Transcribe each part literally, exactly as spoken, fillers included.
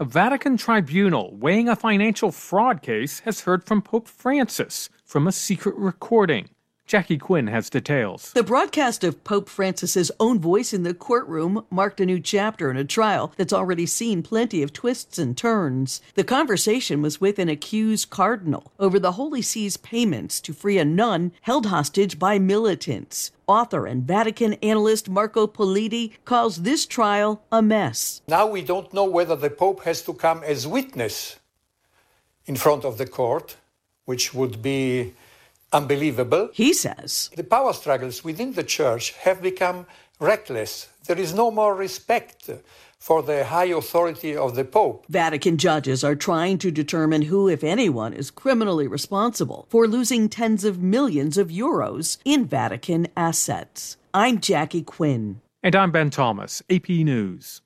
A Vatican tribunal weighing a financial fraud case has heard from Pope Francis from a secret recording. Jackie Quinn has details. The broadcast of Pope Francis's own voice in the courtroom marked a new chapter in a trial that's already seen plenty of twists and turns. The conversation was with an accused cardinal over the Holy See's payments to free a nun held hostage by militants. Author and Vatican analyst Marco Politi calls this trial a mess. Now we don't know whether the Pope has to come as witness in front of the court, which would be unbelievable. He says the power struggles within the church have become reckless. There is no more respect for the high authority of the Pope. Vatican judges are trying to determine who, if anyone, is criminally responsible for losing tens of millions of euros in Vatican assets. I'm Jackie Quinn. And I'm Ben Thomas, A P News.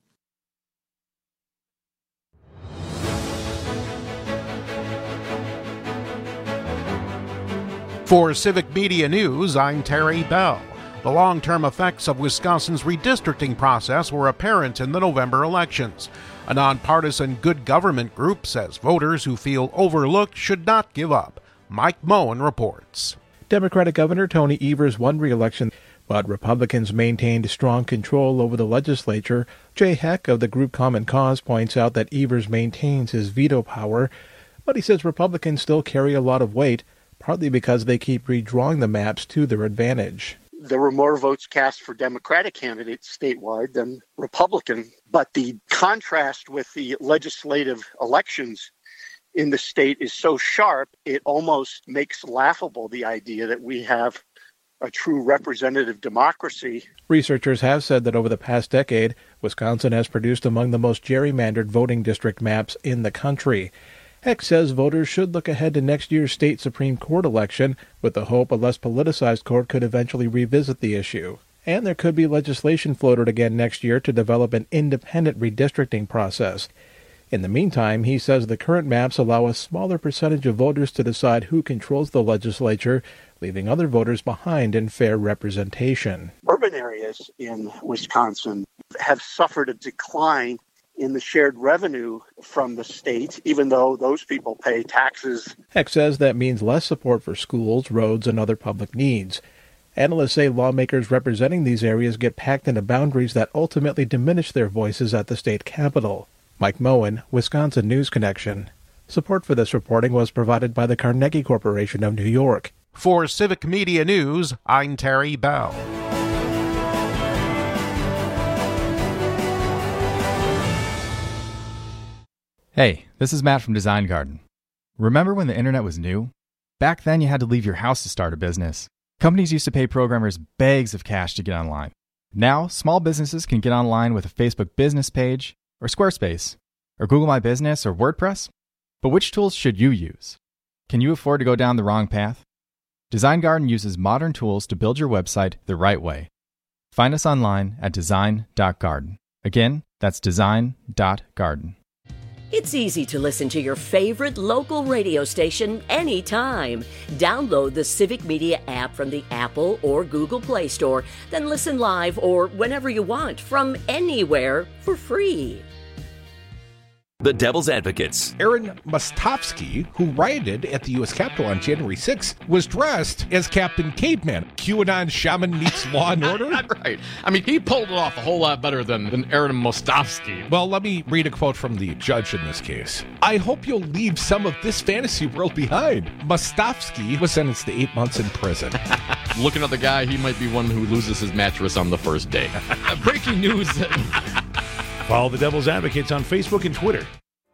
For Civic Media News, I'm Terry Bell. The long-term effects of Wisconsin's redistricting process were apparent in the November elections. A nonpartisan good government group says voters who feel overlooked should not give up. Mike Moen reports. Democratic Governor Tony Evers won re-election, but Republicans maintained strong control over the legislature. Jay Heck of the group Common Cause points out that Evers maintains his veto power, but he says Republicans still carry a lot of weight, partly because they keep redrawing the maps to their advantage. There were more votes cast for Democratic candidates statewide than Republican, but the contrast with the legislative elections in the state is so sharp, it almost makes laughable the idea that we have a true representative democracy. Researchers have said that over the past decade, Wisconsin has produced among the most gerrymandered voting district maps in the country. Heck says voters should look ahead to next year's state Supreme Court election with the hope a less politicized court could eventually revisit the issue. And there could be legislation floated again next year to develop an independent redistricting process. In the meantime, he says the current maps allow a smaller percentage of voters to decide who controls the legislature, leaving other voters behind in fair representation. Urban areas in Wisconsin have suffered a decline in the shared revenue from the state, even though those people pay taxes. Heck says that means less support for schools, roads, and other public needs. Analysts say lawmakers representing these areas get packed into boundaries that ultimately diminish their voices at the state capitol. Mike Moen, Wisconsin News Connection. Support for this reporting was provided by the Carnegie Corporation of New York. For Civic Media News, I'm Terry Bell. Hey, this is Matt from Design Garden. Remember when the internet was new? Back then you had to leave your house to start a business. Companies used to pay programmers bags of cash to get online. Now, small businesses can get online with a Facebook business page, or Squarespace, or Google My Business, or WordPress. But which tools should you use? Can you afford to go down the wrong path? Design Garden uses modern tools to build your website the right way. Find us online at design dot garden. Again, that's design dot garden. It's easy to listen to your favorite local radio station anytime. Download the Civic Media app from the Apple or Google Play Store, then listen live or whenever you want from anywhere for free. The Devil's Advocates. Aaron Mostovsky, who rioted at the U S Capitol on January sixth, was dressed as Captain Caveman. QAnon shaman meets Law and Order? Right. I mean, he pulled it off a whole lot better than, than Aaron Mostovsky. Well, let me read a quote from the judge in this case. I hope you'll leave some of this fantasy world behind. Mostovsky was sentenced to eight months in prison. Looking at the guy, he might be one who loses his mattress on the first day. Breaking news. Follow the Devil's Advocates on Facebook and Twitter.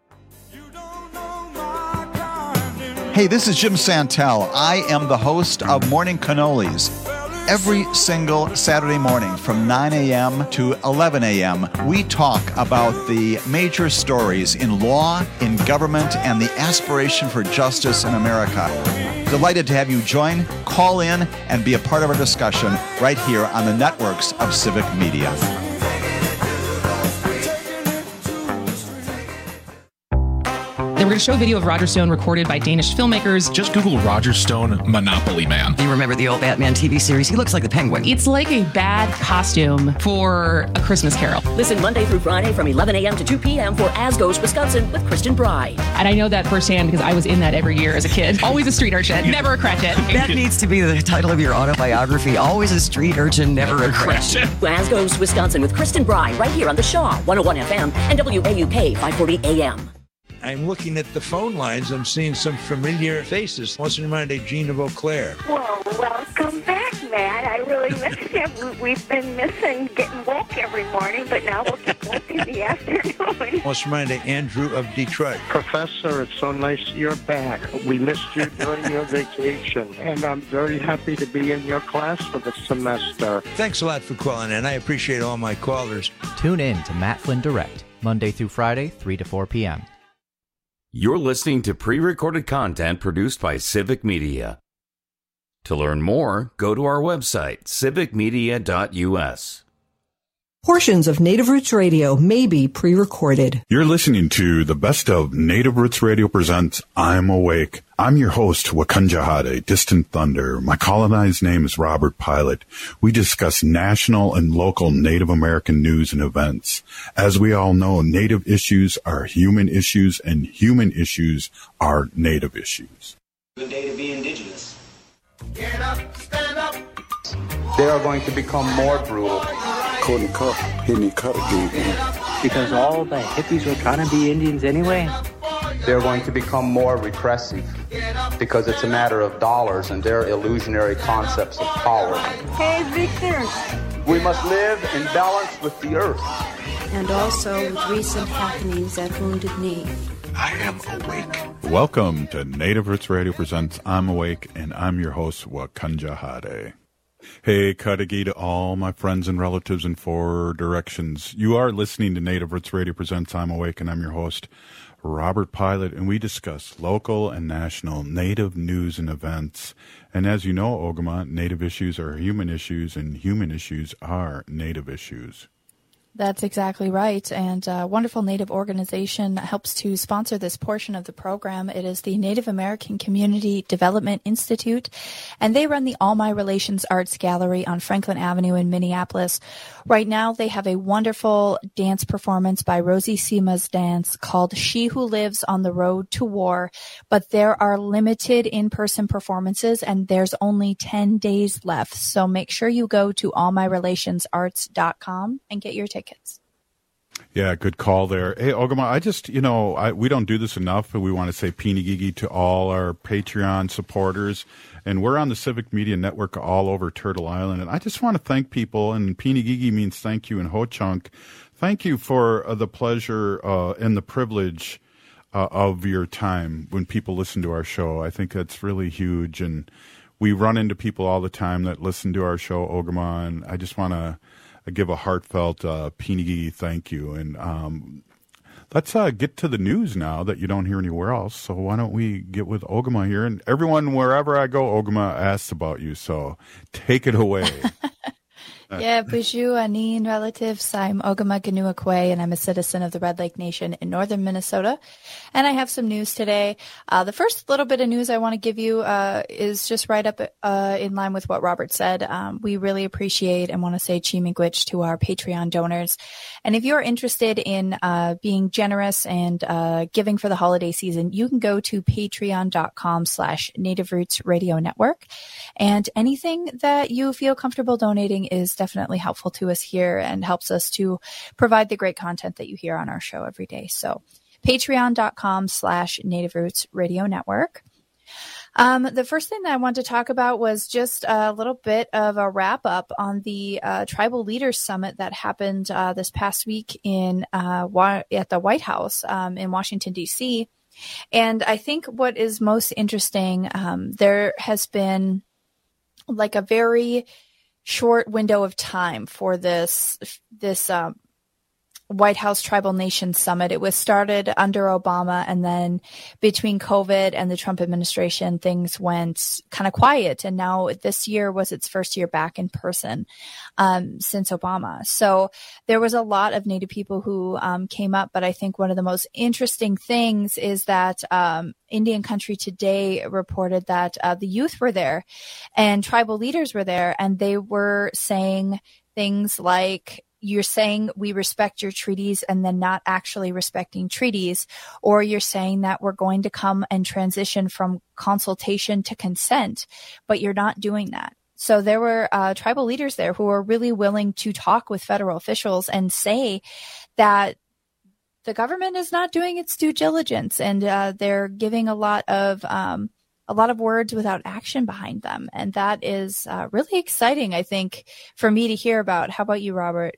Hey, this is Jim Santel. I am the host of Morning Cannolis. Every single Saturday morning from nine a.m. to eleven a.m., we talk about the major stories in law, in government, and the aspiration for justice in America. Delighted to have you join, call in, and be a part of our discussion right here on the networks of Civic Media. There going to show a video of Roger Stone recorded by Danish filmmakers. Just Google Roger Stone Monopoly Man. You remember the old Batman T V series? He looks like the Penguin. It's like a bad costume for A Christmas Carol. Listen Monday through Friday from eleven a.m. to two p.m. for As Goes Wisconsin with Kristen Bry. And I know that firsthand because I was in that every year as a kid. Always a street urchin, never a cratchit. That needs to be the title of your autobiography. Always a street urchin, never a cratchit. As Goes Wisconsin with Kristen Bry right here on the Shaw one oh one F M and W A U K five forty A M. I'm looking at the phone lines. I'm seeing some familiar faces. What's in mind, Gina Beauclair? Well, welcome back, Matt. I really missed you. We've been missing getting woke every morning, but now we'll get woke in the afternoon. What's in mind, Andrew of Detroit? Professor, it's so nice you're back. We missed you during your vacation, and I'm very happy to be in your class for the semester. Thanks a lot for calling in. I appreciate all my callers. Tune in to Matt Flynn Direct, Monday through Friday, three to four p.m. You're listening to pre-recorded content produced by Civic Media. To learn more, go to our website, civic media dot u s. Portions of Native Roots Radio may be pre-recorded. You're listening to the best of Native Roots Radio presents I'm Awake. I'm your host, Wakanja Distant Thunder. My colonized name is Robert Pilot. We discuss national and local Native American news and events. As we all know, Native issues are human issues, and human issues are Native issues. Good day to be Indigenous. Get up, stand up. They are going to become more brutal. Couldn't cut, hitting cut again. Because all the hippies were trying to be Indians anyway. They're going to become more repressive because it's a matter of dollars and their illusionary concepts of power. Hey, Victor. We must live in balance with the earth. And also with recent happenings at Wounded Knee. I am awake. Welcome to Native Roots Radio presents I'm Awake, and I'm your host, Wakanja Hade. Hey, Kadagi to all my friends and relatives in four directions. You are listening to Native Roots Radio presents I'm Awake, and I'm your host, Robert Pilot, and we discuss local and national Native news and events. And as you know, Ogama, Native issues are human issues, and human issues are Native issues. That's exactly right. And a wonderful Native organization helps to sponsor this portion of the program. It is the Native American Community Development Institute, and they run the All My Relations Arts Gallery on Franklin Avenue in Minneapolis. Right now, they have a wonderful dance performance by Rosie Sima's Dance called She Who Lives on the Road to War, but there are limited in-person performances, and there's only ten days left. So make sure you go to all my relations arts dot com and get your tickets. Tickets. Yeah, good call there. Hey, Ogama, I just, you know, I, we don't do this enough, but we want to say Pinigigi to all our Patreon supporters. And we're on the Civic Media Network all over Turtle Island. And I just want to thank people, and Pinigigi means thank you in Ho-Chunk. Thank you for uh, the pleasure uh, and the privilege uh, of your time when people listen to our show. I think that's really huge. And we run into people all the time that listen to our show, Ogama, and I just want to I give a heartfelt uh, Pinigi thank you. And um, let's uh, get to the news now that you don't hear anywhere else. So why don't we get with Ogama here? And everyone, wherever I go, Ogama asks about you. So take it away. Yeah, Bijou, Anin relatives. I'm Ogama Ganuakwe, and I'm a citizen of the Red Lake Nation in northern Minnesota. And I have some news today. Uh, the first little bit of news I want to give you uh, is just right up uh, in line with what Robert said. Um, we really appreciate and want to say Chi-miigwech to our Patreon donors. And if you're interested in uh, being generous and uh, giving for the holiday season, you can go to patreon.com slash Native Roots Radio Network. And anything that you feel comfortable donating is definitely helpful to us here and helps us to provide the great content that you hear on our show every day. So patreon.com slash Native Roots Radio Network. Um, the first thing that I want to talk about was just a little bit of a wrap up on the uh, Tribal Leaders Summit that happened uh, this past week in uh, wa- at the White House um, in Washington, D C. And I think what is most interesting, um, there has been like a very short window of time for this this um, White House Tribal Nations Summit. It was started under Obama, and then between COVID and the Trump administration, things went kind of quiet. And now this year was its first year back in person um, since Obama. So there was a lot of Native people who um, came up. But I think one of the most interesting things is that um, Indian Country Today reported that uh, the youth were there and tribal leaders were there, and they were saying things like, you're saying we respect your treaties and then not actually respecting treaties, or you're saying that we're going to come and transition from consultation to consent, but you're not doing that. So there were uh, tribal leaders there who were really willing to talk with federal officials and say that the government is not doing its due diligence, and uh, they're giving a lot of um, a lot of words without action behind them. And that is uh, really exciting, I think, for me to hear about. How about you, Robert?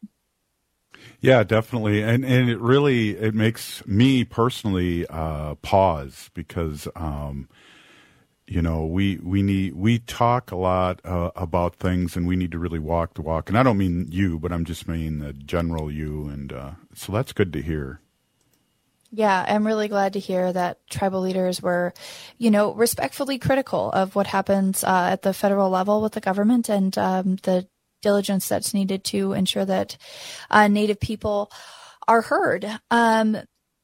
Yeah, definitely. And and it really, it makes me personally uh, pause because, um, you know, we, we need, we talk a lot uh, about things, and we need to really walk the walk. And I don't mean you, but I'm just meaning the general you. And uh, so that's good to hear. Yeah, I'm really glad to hear that tribal leaders were, you know, respectfully critical of what happens uh, at the federal level with the government, and um, the diligence that's needed to ensure that uh, Native people are heard. Um,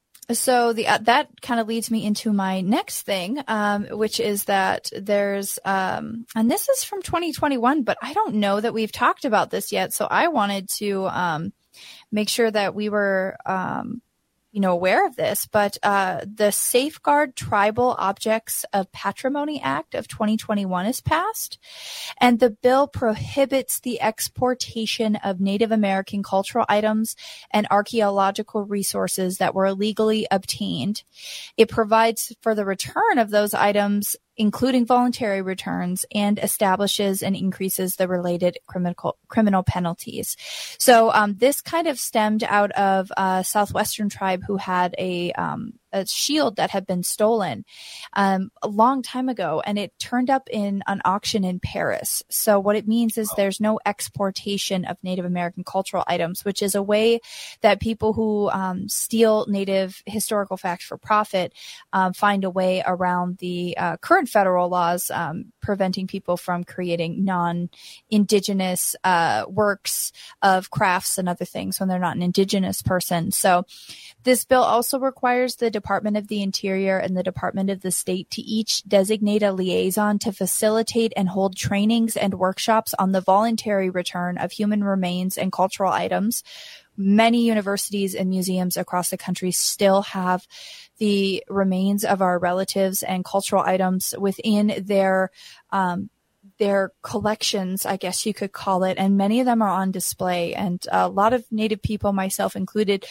so the uh, that kind of leads me into my next thing, um, which is that there's, um, and this is from twenty twenty-one, but I don't know that we've talked about this yet. So I wanted to um, make sure that we were um, you know, aware of this, but uh, the Safeguard Tribal Objects of Patrimony Act of twenty twenty-one is passed, and the bill prohibits the exportation of Native American cultural items and archaeological resources that were illegally obtained. It provides for the return of those items, including voluntary returns, and establishes and increases the related criminal criminal penalties. So um, this kind of stemmed out of a Southwestern tribe who had a, um, a shield that had been stolen um, a long time ago, and it turned up in an auction in Paris. So what it means is there's no exportation of Native American cultural items, which is a way that people who um, steal Native historical facts for profit um, find a way around the uh, current federal laws um, preventing people from creating non-Indigenous uh, works of crafts and other things when they're not an Indigenous person. So this bill also requires the Department of the Interior and the Department of the State to each designate a liaison to facilitate and hold trainings and workshops on the voluntary return of human remains and cultural items. Many universities and museums across the country still have the remains of our relatives and cultural items within their um, their collections, I guess you could call it, and many of them are on display. And a lot of Native people, myself included,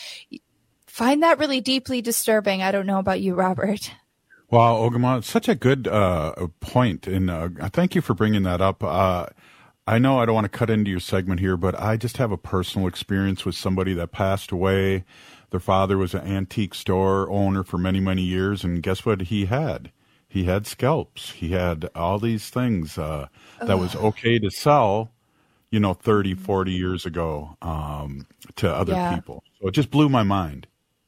find that really deeply disturbing. I don't know about you, Robert. Wow, Ogama, such a good uh, point, and uh, thank you for bringing that up. Uh, I know I don't want to cut into your segment here, but I just have a personal experience with somebody that passed away. Their father was an antique store owner for many, many years, and guess what he had? He had scalps. He had all these things uh, that Ugh. was okay to sell, you know, thirty, forty years ago um, to other yeah. people. So it just blew my mind.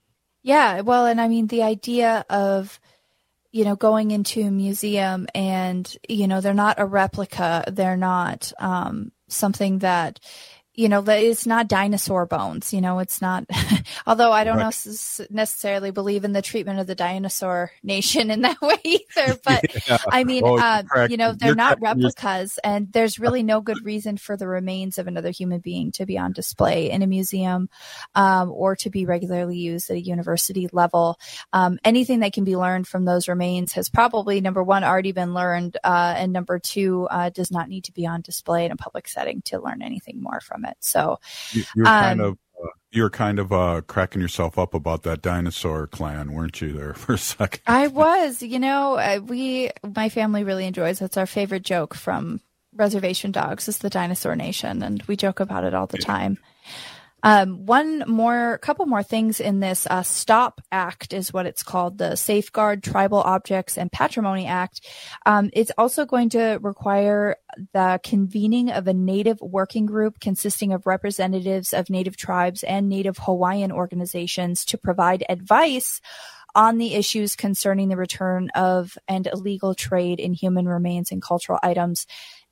Yeah, well, and I mean, the idea of, you know, going into a museum and, you know, they're not a replica. They're not um, something that, you know, it's not dinosaur bones. You know, it's not, although I don't right. necessarily believe in the treatment of the dinosaur nation in that way either. But yeah. I mean, well, uh, you know, they're You're not replicas, and there's really no good reason for the remains of another human being to be on display in a museum um, or to be regularly used at a university level. Um, anything that can be learned from those remains has probably, number one, already been learned, uh, and number two, uh, does not need to be on display in a public setting to learn anything more from it. So you, you're um, kind of uh, you're kind of uh, cracking yourself up about that dinosaur clan, weren't you, there for a second? I was. You know, uh, we my family really enjoys. It's our favorite joke from Reservation Dogs is the Dinosaur Nation, and we joke about it all the time. Um, one more, couple more things in this uh, STOP Act is what it's called, the Safeguard Tribal Objects and Patrimony Act. Um, it's also going to require the convening of a Native working group consisting of representatives of Native tribes and Native Hawaiian organizations to provide advice on the issues concerning the return of and illegal trade in human remains and cultural items.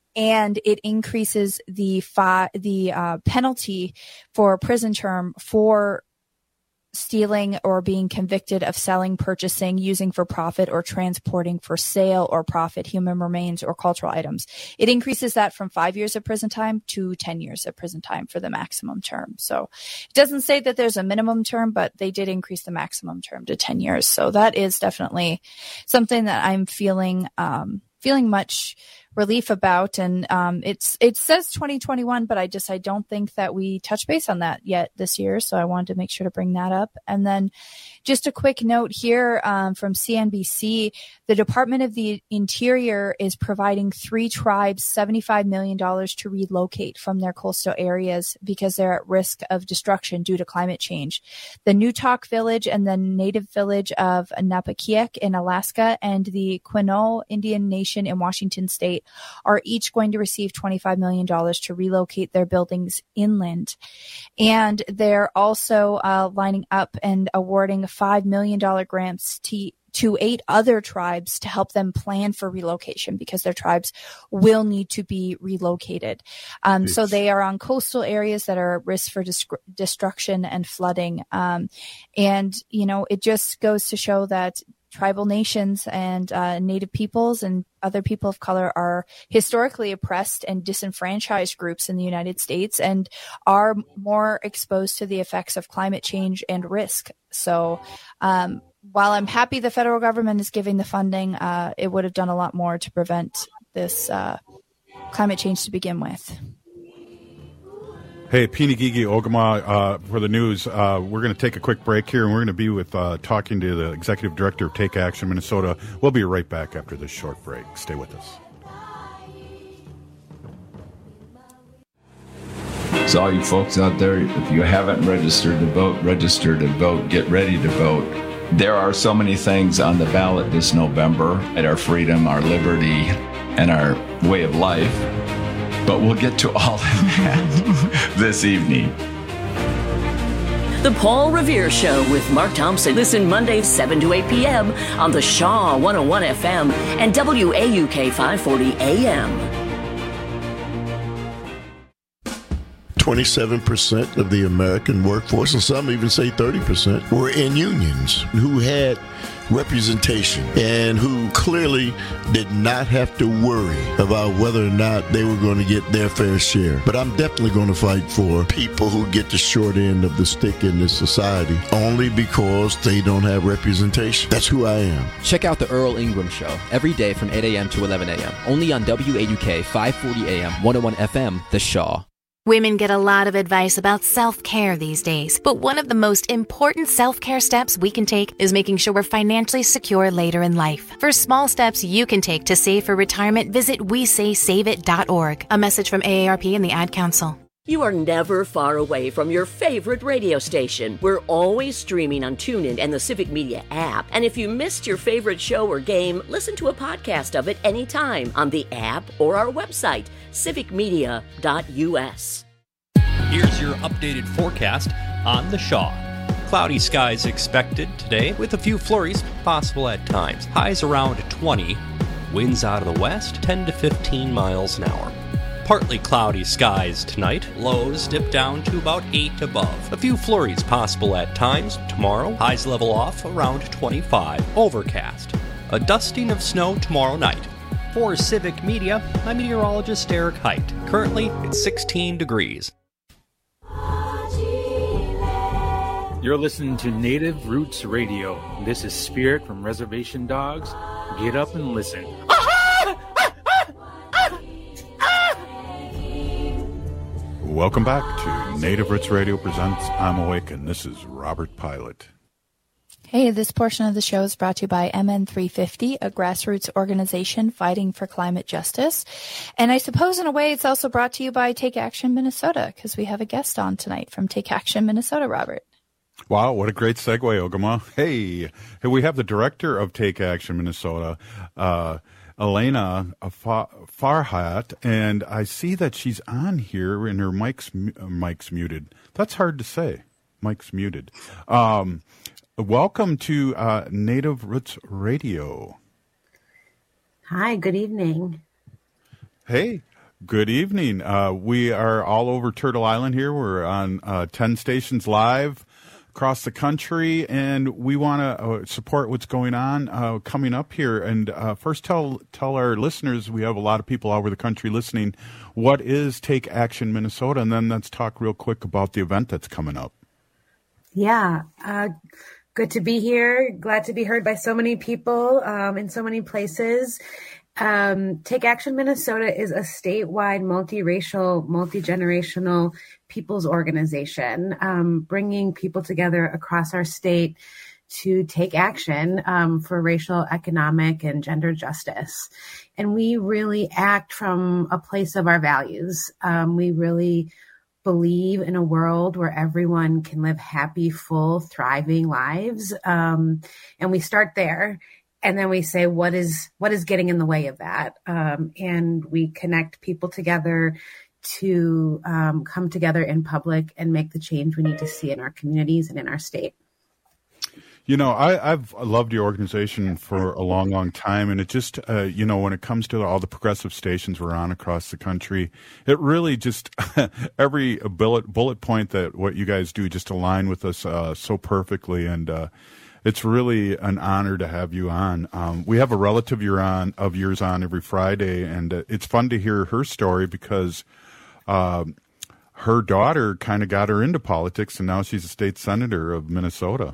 And it increases the fi- the uh, penalty for a prison term for stealing or being convicted of selling, purchasing, using for profit, or transporting for sale or profit human remains or cultural items. It increases that from five years of prison time to ten years of prison time for the maximum term. So it doesn't say that there's a minimum term, but they did increase the maximum term to ten years. So that is definitely something that I'm feeling um, feeling much relief about. And um, it's it says twenty twenty-one, but I just I don't think that we touch base on that yet this year. So I wanted to make sure to bring that up. And then just a quick note here um, from C N B C, the Department of the Interior is providing three tribes seventy-five million dollars to relocate from their coastal areas because they're at risk of destruction due to climate change. The Newtok Village and the Native Village of Napakiek in Alaska and the Quinault Indian Nation in Washington State are each going to receive twenty-five million dollars to relocate their buildings inland. And they're also uh, lining up and awarding five million dollars grants to to eight other tribes to help them plan for relocation because their tribes will need to be relocated. Um, so they are on coastal areas that are at risk for dis- destruction and flooding. Um, and, you know, it just goes to show that tribal nations and uh, Native peoples and other people of color are historically oppressed and disenfranchised groups in the United States and are more exposed to the effects of climate change and risk. So um, while I'm happy the federal government is giving the funding, uh, it would have done a lot more to prevent this uh, climate change to begin with. Hey, Pinigigi Ogama, uh, for the news, uh, we're going to take a quick break here, and we're going to be with uh, talking to the Executive Director of Take Action Minnesota. We'll be right back after this short break. Stay with us. So all you folks out there, if you haven't registered to vote, register to vote, get ready to vote. There are so many things on the ballot this November at our freedom, our liberty, and our way of life. But we'll get to all of that this evening. The Paul Revere Show with Mark Thompson. Listen Mondays seven to eight p.m. on the Shaw one oh one F M and W A U K five forty A M. twenty-seven percent of the American workforce, and some even say thirty percent, were in unions who had representation and who clearly did not have to worry about whether or not they were going to get their fair share. But I'm definitely going to fight for people who get the short end of the stick in this society only because they don't have representation. That's who I am. Check out the Earl Ingram Show every day from eight a.m. to eleven a.m. only on W A U K five forty A M, one oh one F M, The Shaw. Women get a lot of advice about self-care these days, but one of the most important self-care steps we can take is making sure we're financially secure later in life. For small steps you can take to save for retirement, visit we say save it dot org. A message from A A R P and the Ad Council. You are never far away from your favorite radio station. We're always streaming on TuneIn and the Civic Media app. And if you missed your favorite show or game, listen to a podcast of it anytime on the app or our website, civic media dot u s. Here's your updated forecast on the Shaw. Cloudy skies expected today with a few flurries possible at times. Highs around twenty. Winds out of the west ten to fifteen miles an hour. Partly cloudy skies tonight. Lows dip down to about eight above. A few flurries possible at times tomorrow. Highs level off around twenty-five. Overcast. A dusting of snow tomorrow night. For Civic Media, I'm meteorologist Eric Height. Currently, it's sixteen degrees. You're listening to Native Roots Radio. This is Spirit from Reservation Dogs. Get up and listen. Welcome back to Native Roots Radio presents I'm Awake, and this is Robert Pilot. Hey, this portion of the show is brought to you by M N three fifty, a grassroots organization fighting for climate justice. And I suppose in a way it's also brought to you by Take Action Minnesota, because we have a guest on tonight from Take Action Minnesota, Robert. Wow, what a great segue, Ogama. Hey, hey, we have the director of Take Action Minnesota, uh, Elena Farhat, and I see that she's on here and her mic's, uh, mic's muted. That's hard to say. Mic's muted. Um, welcome to uh, Native Roots Radio. Hi, good evening. Hey, good evening. Uh, we are all over Turtle Island here. We're on uh, ten stations live across the country, and we want to uh, support what's going on uh, coming up here. And uh, first, tell tell our listeners, we have a lot of people all over the country listening, what is Take Action Minnesota? And then let's talk real quick about the event that's coming up. Yeah, uh, good to be here. Glad to be heard by so many people um, in so many places. Um, Take Action Minnesota is a statewide, multiracial, multi-generational people's organization, um, bringing people together across our state to take action um, for racial, economic, and gender justice. And we really act from a place of our values. Um, we really believe in a world where everyone can live happy, full, thriving lives. Um, and we start there. And then we say, what is what is getting in the way of that? Um, and we connect people together to um, come together in public and make the change we need to see in our communities and in our state. You know, I, I've loved your organization for a long, long time. And it just, uh, you know, when it comes to all the progressive stations we're on across the country, it really just, every bullet bullet point that what you guys do just align with us uh, so perfectly. And uh, it's really an honor to have you on. Um, we have a relative you're on, of yours on every Friday, and uh, it's fun to hear her story because uh, her daughter kind of got her into politics, and now she's a state senator of Minnesota.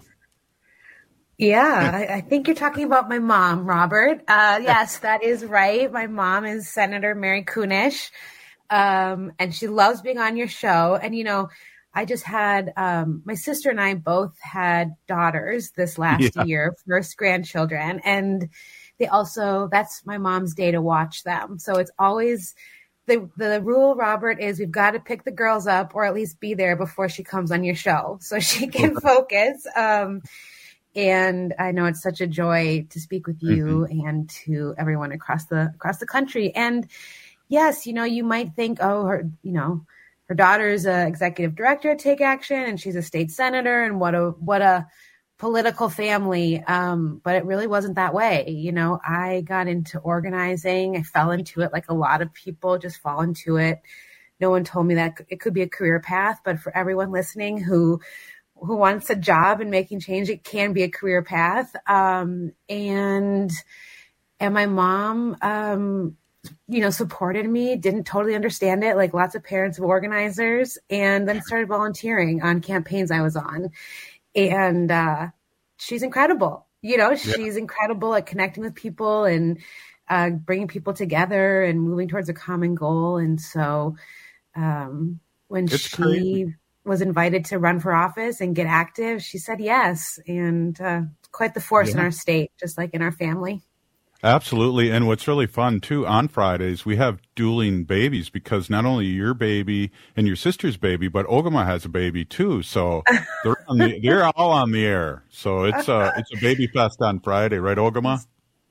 Yeah, I, I think you're talking about my mom, Robert. Uh, yes, that is right. My mom is Senator Mary Kunesh, um, and she loves being on your show. And, you know, I just had, um, my sister and I both had daughters this last yeah. year, first grandchildren. And they also, that's my mom's day to watch them. So it's always, the the rule, Robert, is we've got to pick the girls up or at least be there before she comes on your show so she can focus. Um, and I know it's such a joy to speak with you mm-hmm. and to everyone across the across the country. And yes, you know, you might think, oh, her, you know, her daughter's a executive director at Take Action and she's a state senator and what a what a political family. Um, but it really wasn't that way. You know, I got into organizing. I fell into it like a lot of people just fall into it. No one told me that it could be a career path, but for everyone listening who who wants a job and making change, it can be a career path. Um, and and my mom, um, you know, supported me, didn't totally understand it, like lots of parents of organizers, and then started volunteering on campaigns I was on. And uh, she's incredible. You know, she's yeah. incredible at connecting with people and uh, bringing people together and moving towards a common goal. And so um, when it's she crazy. was invited to run for office and get active, she said yes. And uh, quite the force yeah. in our state, just like in our family. Absolutely. And what's really fun, too, on Fridays, we have dueling babies because not only your baby and your sister's baby, but Ogama has a baby, too. So they're, on the, they're all on the air. So it's a, it's a baby fest on Friday, right, Ogama?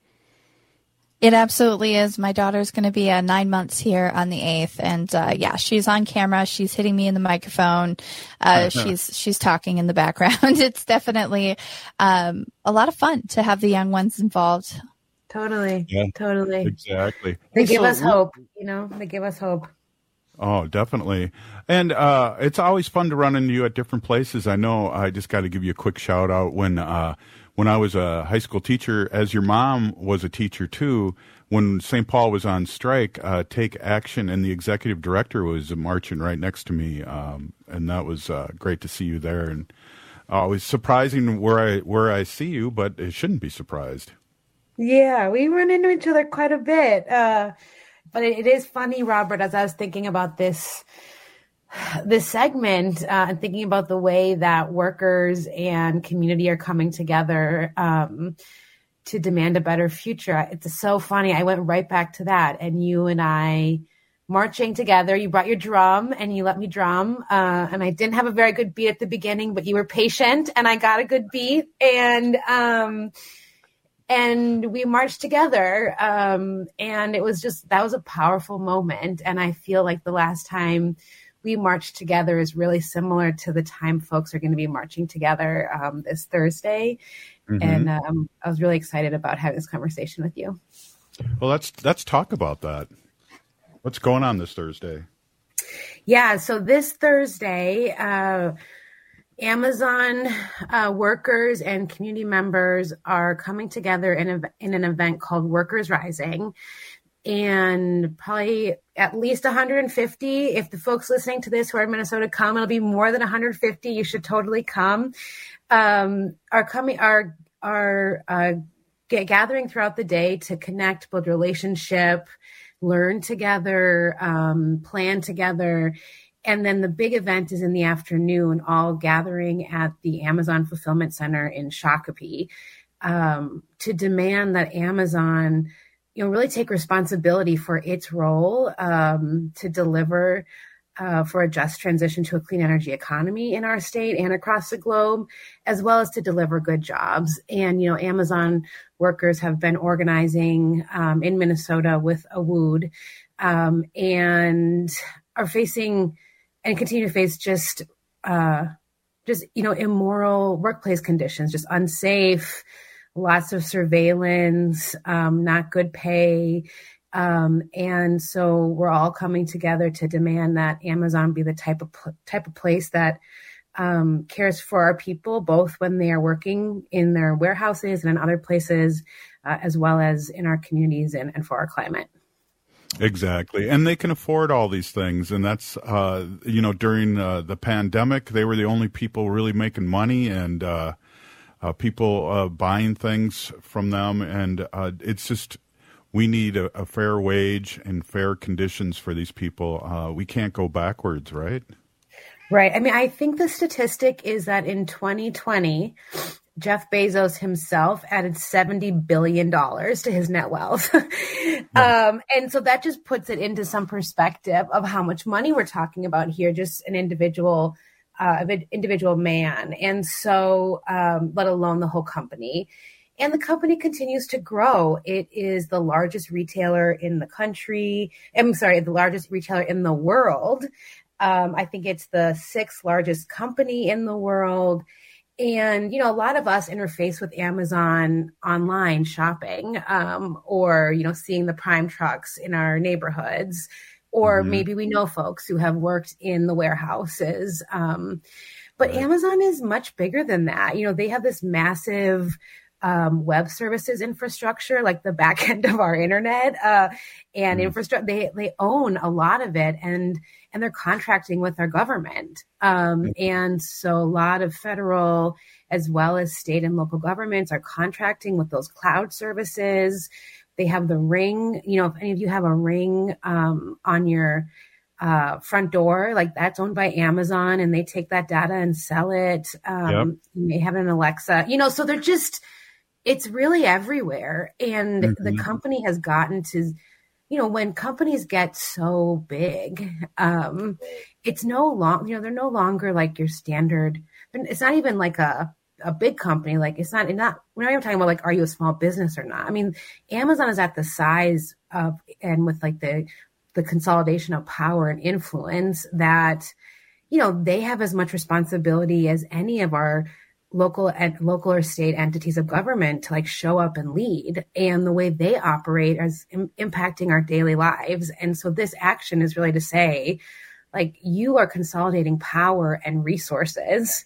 It absolutely is. My daughter's going to be uh, nine months here on the eighth. And uh, yeah, she's on camera. She's hitting me in the microphone. Uh, she's she's talking in the background. It's definitely um, a lot of fun to have the young ones involved. Totally. Yeah, totally. Exactly. They give so, us hope, you know, they give us hope. Oh, definitely. And uh, it's always fun to run into you at different places. I know I just got to give you a quick shout out when uh, when I was a high school teacher, as your mom was a teacher too, when Saint Paul was on strike, uh, Take Action, and the executive director was marching right next to me. Um, and that was uh, great to see you there. And uh, it was surprising where I, where I see you, but it shouldn't be surprised. Yeah, we run into each other quite a bit. Uh, but it, it is funny, Robert, as I was thinking about this this segment uh, and thinking about the way that workers and community are coming together um, to demand a better future. It's so funny. I went right back to that, and you and I marching together. You brought your drum and you let me drum. Uh, and I didn't have a very good beat at the beginning, but you were patient and I got a good beat. And, um, and we marched together. Um, and it was just, that was a powerful moment. And I feel like the last time we marched together is really similar to the time folks are going to be marching together, um, this Thursday. Mm-hmm. And, um, I was really excited about having this conversation with you. Well, let's, let's talk about that. What's going on this Thursday? Yeah, so this Thursday, uh, Amazon uh, workers and community members are coming together in, a, in an event called Workers Rising. And probably at least one hundred fifty, if the folks listening to this who are in Minnesota come, it'll be more than one hundred fifty. You should totally come. Um, are coming, are, are uh, get, gathering throughout the day to connect, build relationship, learn together, um, plan together. And then the big event is in the afternoon, all gathering at the Amazon Fulfillment Center in Shakopee, um, to demand that Amazon, you know, really take responsibility for its role, um, to deliver, uh, for a just transition to a clean energy economy in our state and across the globe, as well as to deliver good jobs. And, you know, Amazon workers have been organizing um, in Minnesota with A W O D um, and are facing and continue to face just, uh, just, you know, immoral workplace conditions, just unsafe, lots of surveillance, um, not good pay. Um, and so we're all coming together to demand that Amazon be the type of type of place that um, cares for our people, both when they are working in their warehouses and in other places, uh, as well as in our communities and, and for our climate. Exactly. And they can afford all these things. And that's, uh, you know, during uh, the pandemic, they were the only people really making money and uh, uh, people uh, buying things from them. And uh, it's just, we need a, a fair wage and fair conditions for these people. Uh, we can't go backwards, right? Right. I mean, I think the statistic is that in twenty twenty, Jeff Bezos himself added seventy billion dollars to his net wealth. um, and so that just puts it into some perspective of how much money we're talking about here, just an individual, uh, an individual man. And so, um, let alone the whole company. And the company continues to grow. It is the largest retailer in the country. I'm sorry, the largest retailer in the world. Um, I think it's the sixth largest company in the world. And, you know, a lot of us interface with Amazon online shopping, um, or, you know, seeing the Prime trucks in our neighborhoods, or mm-hmm. maybe we know folks who have worked in the warehouses. Um, but right. Amazon is much bigger than that. You know, they have this massive Um, web services infrastructure, like the back end of our internet, uh, and mm. infrastructure. They they own a lot of it, and and they're contracting with our government. Um, mm. And so a lot of federal as well as state and local governments are contracting with those cloud services. They have the Ring. You know, if any of you have a Ring um, on your uh, front door, like that's owned by Amazon, and they take that data and sell it. Um, yep. You may have an Alexa. You know, so they're just. It's really everywhere. And mm-hmm. the company has gotten to, you know, when companies get so big, um, it's no long, you know, they're no longer like your standard. It's not even like a, a big company. Like it's not, not, we're not even talking about like, are you a small business or not? I mean, Amazon is at the size of, and with like the, the consolidation of power and influence that, you know, they have as much responsibility as any of our local and local or state entities of government to like show up and lead, and the way they operate is im- impacting our daily lives. And so this action is really to say, like, you are consolidating power and resources,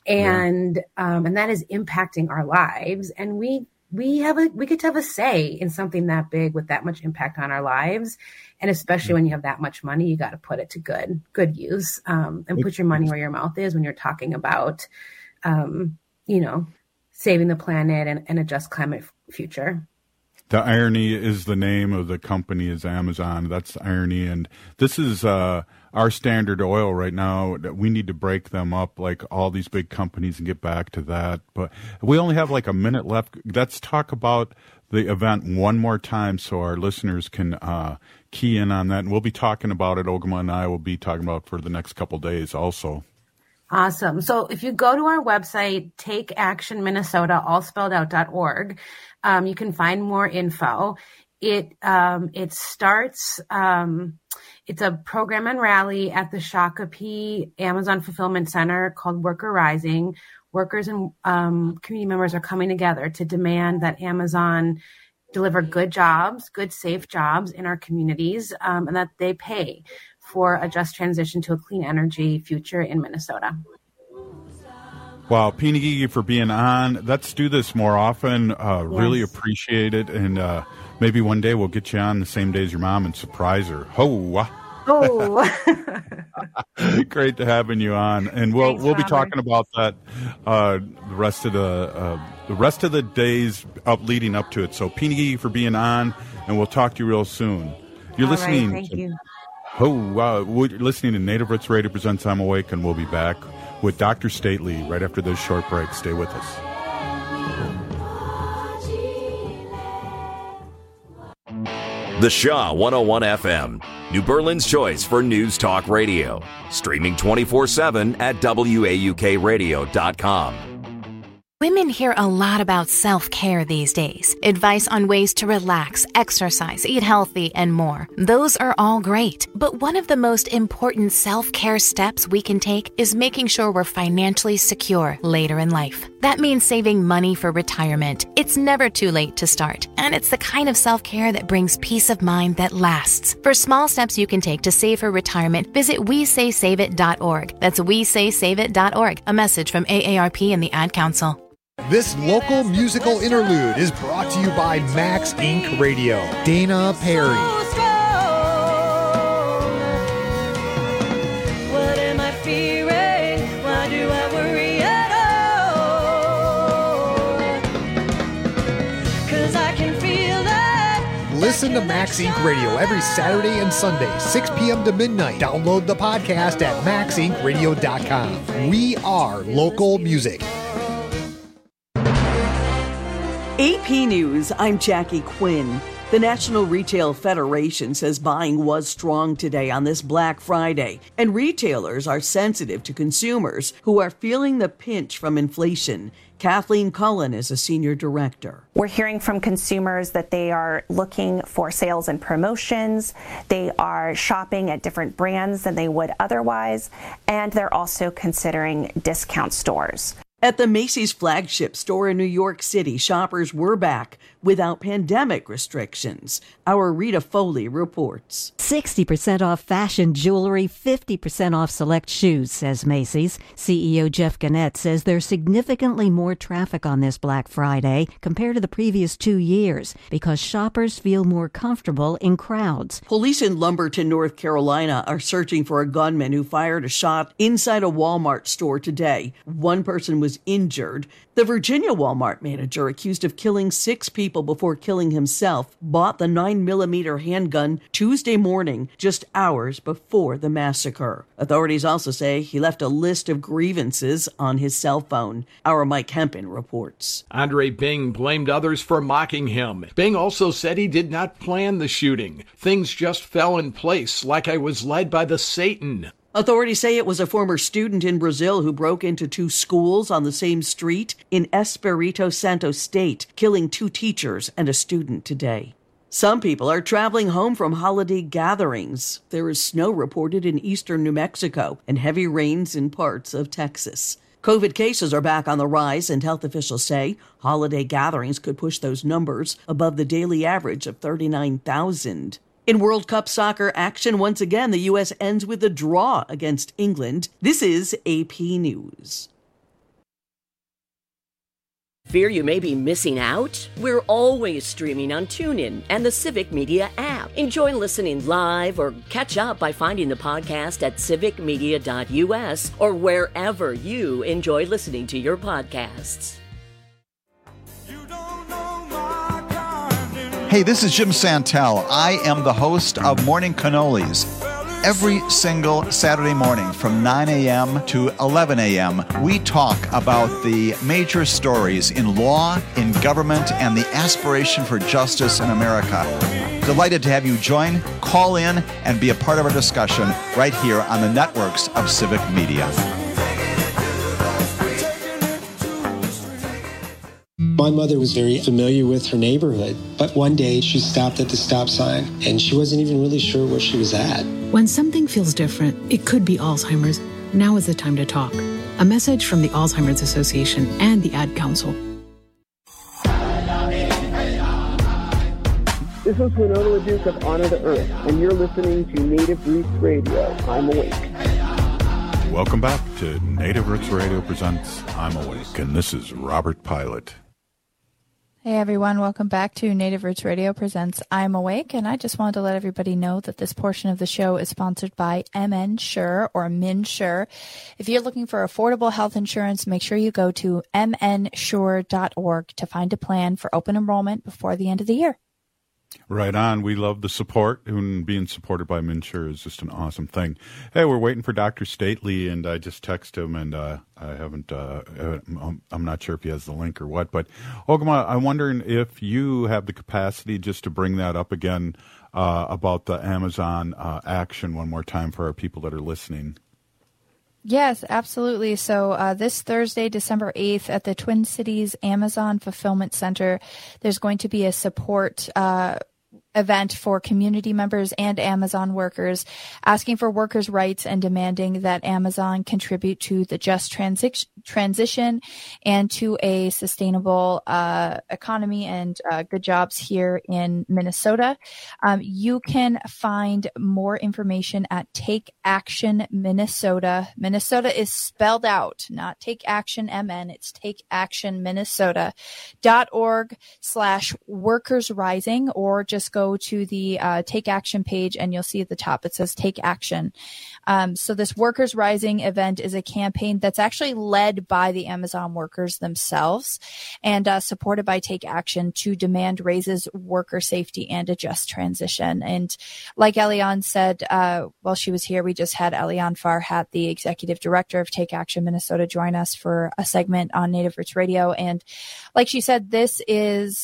and yeah. um, and that is impacting our lives. And we we have a we get to have a say in something that big with that much impact on our lives. And especially yeah. when you have that much money, you got to put it to good good use, um, and put your money where your mouth is when you're talking about. Um, you know, saving the planet and, and a just climate f- future. The irony is the name of the company is Amazon. That's the irony. And this is uh, our Standard Oil right now, we need to break them up like all these big companies and get back to that. But we only have like a minute left. Let's talk about the event one more time so our listeners can uh, key in on that. And we'll be talking about it. Ogama and I will be talking about it for the next couple of days also. Awesome. So if you go to our website, take action minnesota all spelled out dot org, um, you can find more info. It um, it starts, um, it's a program and rally at the Shakopee Amazon Fulfillment Center called Worker Rising. Workers and um, community members are coming together to demand that Amazon deliver good jobs, good, safe jobs in our communities, um, and that they pay for a just transition to a clean energy future in Minnesota. Wow, Pinagigi for being on. Let's do this more often. Uh, yes. Really appreciate it. And uh, maybe one day we'll get you on the same day as your mom and surprise her. Ho! Oh, great to having you on, and we'll Thanks, we'll be Robert. talking about that uh, the rest of the uh, the rest of the days up leading up to it. So, Pinagigi for being on, and we'll talk to you real soon. You're All listening. Right, thank to, you. Oh, wow! We're listening to Native Roots Radio presents I'm Awake, and we'll be back with Doctor Stately right after this short break. Stay with us. The Shaw one oh one F M, New Berlin's choice for news talk radio. Streaming twenty-four seven at W A U K radio dot com. Women hear a lot about self-care these days. Advice on ways to relax, exercise, eat healthy, and more. Those are all great. But one of the most important self-care steps we can take is making sure we're financially secure later in life. That means saving money for retirement. It's never too late to start. And it's the kind of self-care that brings peace of mind that lasts. For small steps you can take to save for retirement, visit we say save it dot org. That's we say save it dot org. A message from A A R P and the Ad Council. This local musical interlude is brought to you by Max Incorporated. Radio. Dana Perry. What am I fearing? Why do I worry at all? 'Cause I can feel that. Listen to Max Incorporated. Radio every Saturday and Sunday, six p.m. to midnight. Download the podcast at max inc radio dot com. We are local music. A P News, I'm Jackie Quinn. The National Retail Federation says buying was strong today on this Black Friday, and retailers are sensitive to consumers who are feeling the pinch from inflation. Kathleen Cullen is a senior director. We're hearing from consumers that they are looking for sales and promotions. They are shopping at different brands than they would otherwise, and they're also considering discount stores. At the Macy's flagship store in New York City, shoppers were back without pandemic restrictions. Our Rita Foley reports. sixty percent off fashion jewelry, fifty percent off select shoes, says Macy's. C E O Jeff Gannett says there's significantly more traffic on this Black Friday compared to the previous two years because shoppers feel more comfortable in crowds. Police in Lumberton, North Carolina are searching for a gunman who fired a shot inside a Walmart store today. One person was injured. The Virginia Walmart manager, accused of killing six people before killing himself, bought the nine millimeter handgun Tuesday morning, just hours before the massacre. Authorities also say he left a list of grievances on his cell phone. Our Mike Hempen reports. Andre Bing blamed others for mocking him. Bing also said he did not plan the shooting. Things just fell in place, like I was led by the Satan. Authorities say it was a former student in Brazil who broke into two schools on the same street in Espírito Santo State, killing two teachers and a student today. Some people are traveling home from holiday gatherings. There is snow reported in eastern New Mexico and heavy rains in parts of Texas. COVID cases are back on the rise, and health officials say holiday gatherings could push those numbers above the daily average of thirty-nine thousand. In World Cup soccer action, once again, the U S ends with a draw against England. This is A P News. Fear you may be missing out? We're always streaming on TuneIn and the Civic Media app. Enjoy listening live or catch up by finding the podcast at civic media dot U S or wherever you enjoy listening to your podcasts. Hey, this is Jim Santel. I am the host of Morning Cannolis. Every single Saturday morning from nine a.m. to eleven a.m., we talk about the major stories in law, in government, and the aspiration for justice in America. Delighted to have you join, call in, and be a part of our discussion right here on the networks of Civic Media. My mother was very familiar with her neighborhood, but one day she stopped at the stop sign and she wasn't even really sure where she was at. When something feels different, it could be Alzheimer's. Now is the time to talk. A message from the Alzheimer's Association and the Ad Council. This is Winona LaDuke of Honor the Earth, and you're listening to Native Roots Radio. I'm Awake. Welcome back to Native Roots Radio presents I'm Awake, and this is Robert Pilot. Hey everyone, welcome back to Native Roots Radio presents I'm Awake, and I just wanted to let everybody know that this portion of the show is sponsored by MNsure or MNsure. If you're looking for affordable health insurance, make sure you go to m n sure dot org to find a plan for open enrollment before the end of the year. Right on. We love the support, and being supported by MNsure is just an awesome thing. Hey, we're waiting for Doctor Stately, and I just texted him, and uh, I haven't, uh, I'm not sure if he has the link or what, but Ogama, I'm wondering if you have the capacity just to bring that up again uh, about the Amazon uh, action one more time for our people that are listening. Yes, absolutely. So uh, this Thursday, December eighth, at the Twin Cities Amazon Fulfillment Center, there's going to be a support uh event for community members and Amazon workers, asking for workers' rights and demanding that Amazon contribute to the just transi- transition and to a sustainable uh, economy and uh, good jobs here in Minnesota. Um, you can find more information at Take Action Minnesota. Minnesota is spelled out, not Take Action M N. It's Take Action Minnesota dot org slash workers rising, or just go to the uh, Take Action page and you'll see at the top it says Take Action. Um, so this Workers Rising event is a campaign that's actually led by the Amazon workers themselves and uh, supported by Take Action to demand raises, worker safety, and a just transition. And like Eliane said uh, while she was here, we just had Eliane Farhat, the executive director of Take Action Minnesota, join us for a segment on Native Roots Radio. And like she said, this is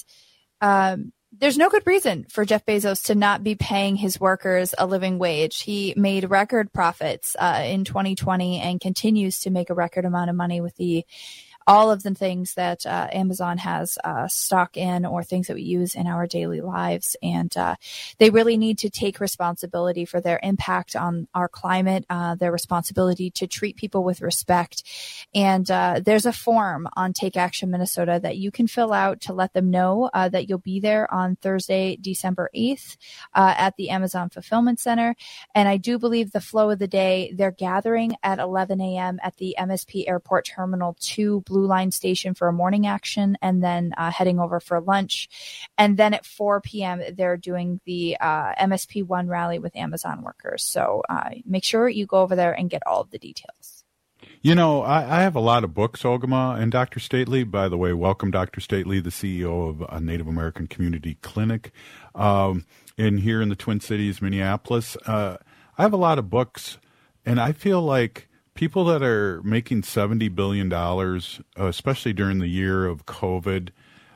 um, there's no good reason for Jeff Bezos to not be paying his workers a living wage. He made record profits uh, in twenty twenty and continues to make a record amount of money with the all of the things that uh, Amazon has uh, stock in or things that we use in our daily lives. And uh, they really need to take responsibility for their impact on our climate, uh, their responsibility to treat people with respect. And uh, there's a form on Take Action Minnesota that you can fill out to let them know uh, that you'll be there on Thursday, December eighth uh, at the Amazon Fulfillment Center. And I do believe the flow of the day, they're gathering at eleven a.m. at the M S P Airport Terminal two Blue Line Station for a morning action, and then uh, heading over for lunch. And then at four p.m. they're doing the uh, M S P one rally with Amazon workers. So uh, make sure you go over there and get all of the details. You know, I, I have a lot of books, Ogama and Doctor Stately. By the way, welcome, Doctor Stately, the C E O of a Native American Community Clinic um, in here in the Twin Cities, Minneapolis. Uh, I have a lot of books, and I feel like people that are making seventy billion dollars, uh, especially during the year of COVID,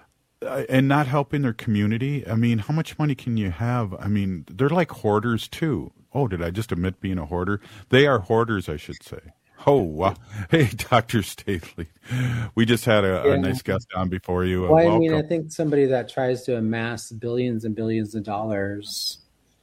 uh, and not helping their community, I mean, how much money can you have? I mean, they're like hoarders, too. Oh, did I just admit being a hoarder? They are hoarders, I should say. Oh, wow. Hey, Doctor Stately. We just had a, yeah. a nice guest on before you. Well, Welcome. I mean, I think somebody that tries to amass billions and billions of dollars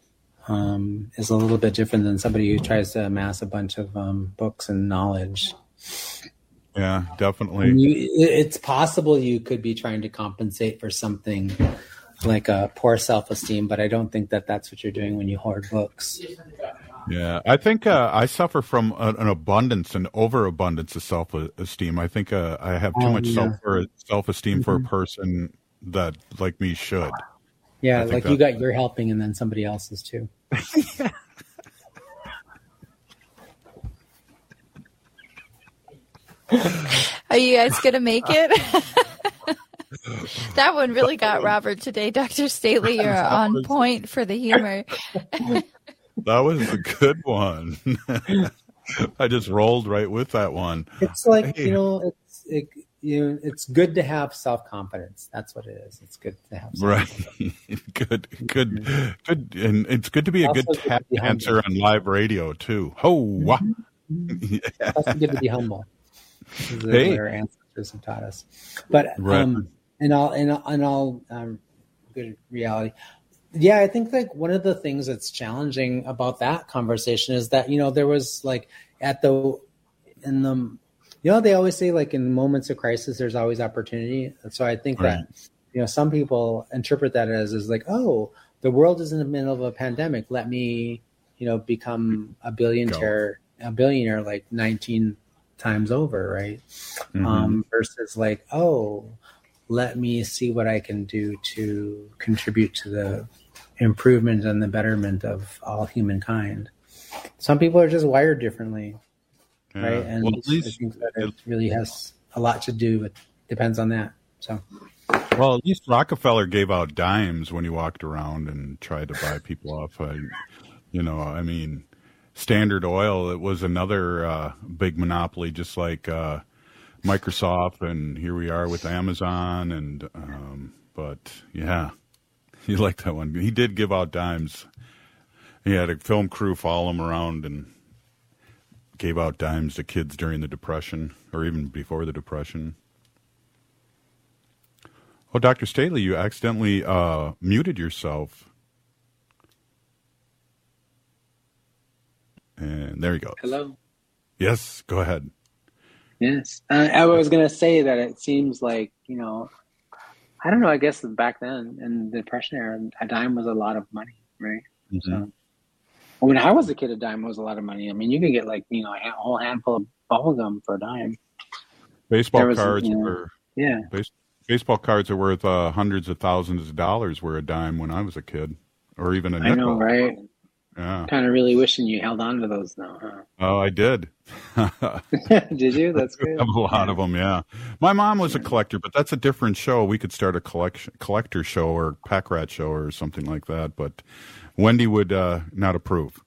Um, is a little bit different than somebody who tries to amass a bunch of um, books and knowledge. Yeah, definitely. You, it's possible you could be trying to compensate for something like a poor self-esteem, but I don't think that that's what you're doing when you hoard books. Yeah, I think uh, I suffer from a, an abundance, an overabundance of self-esteem. I think uh, I have too um, much yeah. self self-esteem mm-hmm. for a person that, like me, should. Yeah, like you got your helping and then somebody else's too. Are you guys going to make it? That one really got Robert today. Doctor Stately, you're on point for the humor. That was a good one. I just rolled right with that one. It's like, Hey. you know, it's it, you know, it's good to have self-confidence. That's what it is. It's good to have self-confidence. Right. Good, good, good. And it's good to be a Also good good to tap be dancer on live radio, too. Ho, wah. It's also good to be humble. This is Hey. what our ancestors have taught us. But Right. um, in all in all, in all um, good reality, yeah, I think like one of the things that's challenging about that conversation is that, you know, there was like at the in the you know they always say like in moments of crisis there's always opportunity. And so I think Right. that, you know, some people interpret that as is like, oh, the world is in the middle of a pandemic. Let me, you know, become a billionaire, a billionaire like nineteen times over, right? Mhm. Um, versus like, oh, let me see what I can do to contribute to the improvement and the betterment of all humankind. Some people are just wired differently, Yeah. right? And Well, at least- I think that it really has a lot to do with, depends on that. So, Well, at least Rockefeller gave out dimes when he walked around and tried to buy people off. I, you know, I mean, Standard Oil, it was another uh, big monopoly, just like uh, Microsoft, and here we are with Amazon. And um, but yeah, you like that one. He did give out dimes. He had a film crew follow him around and gave out dimes to kids during the Depression, or even before the Depression. Oh, Doctor Staley, you accidentally uh, muted yourself. And there you go. hello. Yes, go ahead. Yes. Uh, I was going to say that it seems like, you know, I don't know, I guess back then in the Depression era, a dime was a lot of money, right? So, when I was a kid, a dime was a lot of money. I mean, you could get like, you know, a whole handful of bubble gum for a dime. Baseball There was, cards you know, were yeah. base, baseball cards are worth uh, hundreds of thousands of dollars. Were a dime when I was a kid, or even a I nickel. know, right? Yeah. Kind of really wishing you held on to those now, huh? Oh, I did. Did you? That's good. I have a lot of them. Yeah. My mom was a collector, but that's a different show. We could start a collection collector show or pack rat show or something like that. But Wendy would uh, not approve.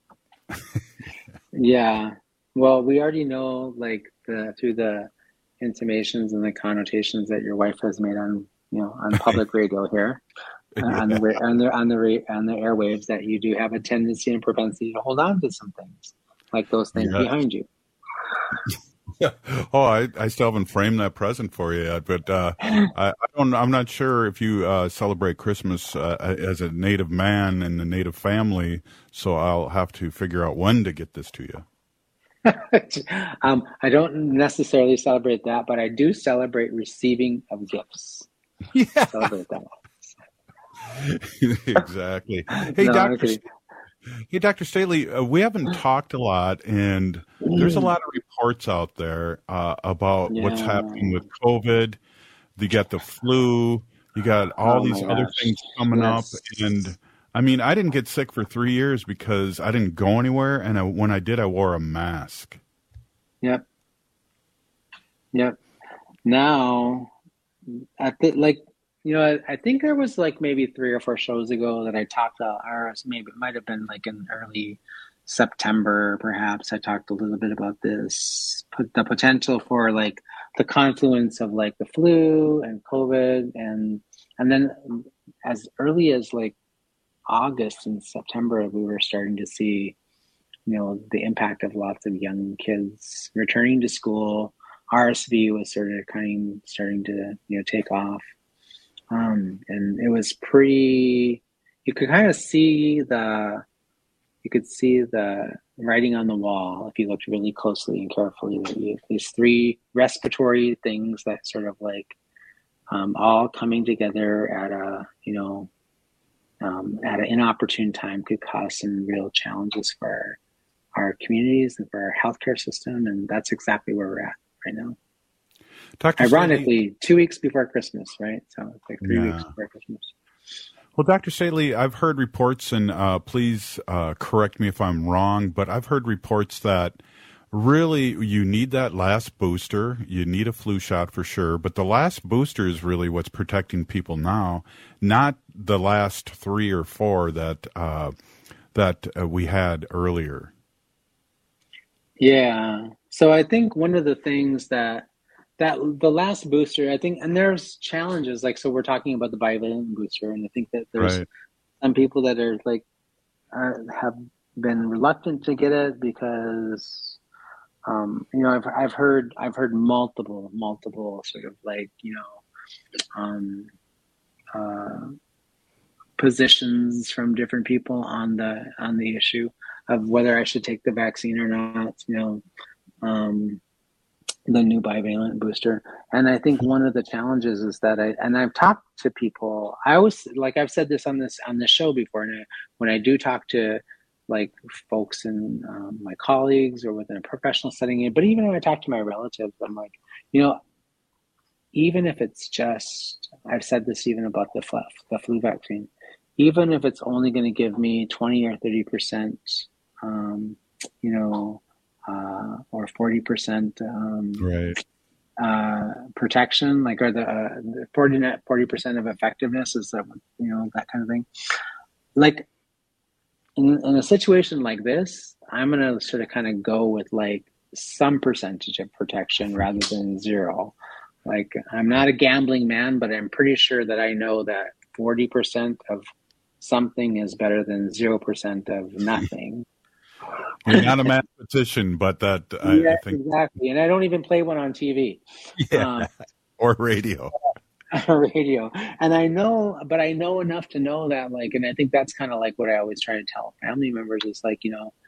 Yeah. Well, we already know, like, the through the intimations and the connotations that your wife has made on, you know, on public radio here, uh, on the ra- on the on the ra- on the airwaves, that you do have a tendency and propensity to hold on to some things, like those things Yeah. behind you. Oh, I, I still haven't framed that present for you yet, but uh, I, I don't. I'm not sure if you uh, celebrate Christmas uh, as a Native man in the Native family, so I'll have to figure out when to get this to you. um, I don't necessarily celebrate that, but I do celebrate receiving of gifts. Yeah. Celebrate that. Exactly. Hey, No, Doctor. okay. Hey, Doctor Staley, uh, we haven't talked a lot, and there's a lot of reports out there uh, about what's Yeah. happening with COVID. You got the flu. You got all Oh, my these other gosh. things coming Yes. up, and I mean, I didn't get sick for three years because I didn't go anywhere, and I, when I did, I wore a mask. Yep. Yep. Now, I think, like, you know, I, I think there was like maybe three or four shows ago that I talked about, or maybe it might have been like in early September, perhaps. I talked a little bit about this, put the potential for like the confluence of like the flu and COVID, and and then as early as like August and September, we were starting to see, you know, the impact of lots of young kids returning to school. R S V was sort of kind of starting to, you know, take off. Um, and it was pretty, you could kind of see the, you could see the writing on the wall if you looked really closely and carefully. That you, these three respiratory things that sort of like um, all coming together at a, you know, um, at an inopportune time could cause some real challenges for our, our communities and for our healthcare system. And that's exactly where we're at right now. Doctor Ironically, Staley, two weeks before Christmas, right? So it's like three Yeah. weeks before Christmas. well, Doctor Staley, I've heard reports, and uh, please uh, correct me if I'm wrong, but I've heard reports that really you need that last booster. You need a flu shot for sure, but the last booster is really what's protecting people now, not the last three or four that uh, that uh, we had earlier. Yeah. So I think one of the things that that the last booster, I think, and there's challenges, like, so we're talking about the bivalent booster, and I think that there's Right. some people that are like are, have been reluctant to get it because um, you know I've I've heard I've heard multiple multiple sort of like you know um, uh, positions from different people on the on the issue of whether I should take the vaccine or not. You know. Um, the new bivalent booster. And I think one of the challenges is that I, and I've talked to people, I always, like I've said this on this, on this show before. And I, when I do talk to like folks and um, my colleagues or within a professional setting, but even when I talk to my relatives, I'm like, you know, even if it's just, I've said this even about the flu, the flu vaccine, even if it's only going to give me twenty or thirty percent, um, you know, Uh, or forty percent um, right. uh, protection, like, or the uh, forty percent of effectiveness is that, you know, that kind of thing. Like in, in a situation like this, I'm going to sort of kind of go with like some percentage of protection rather than zero. Like, I'm not a gambling man, but I'm pretty sure that I know that forty percent of something is better than zero percent of nothing. You're not a mathematician, but that I, yeah, I think exactly. And I don't even play one on T V. yeah. Uh, or radio. radio. And I know, but I know enough to know that, like, and I think that's kind of like what I always try to tell family members is like, you know,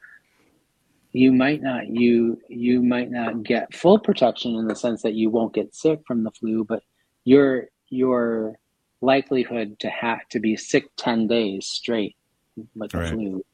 you might not, you, you might not get full protection in the sense that you won't get sick from the flu, but your, your likelihood to have to be sick ten days straight with the Right. flu,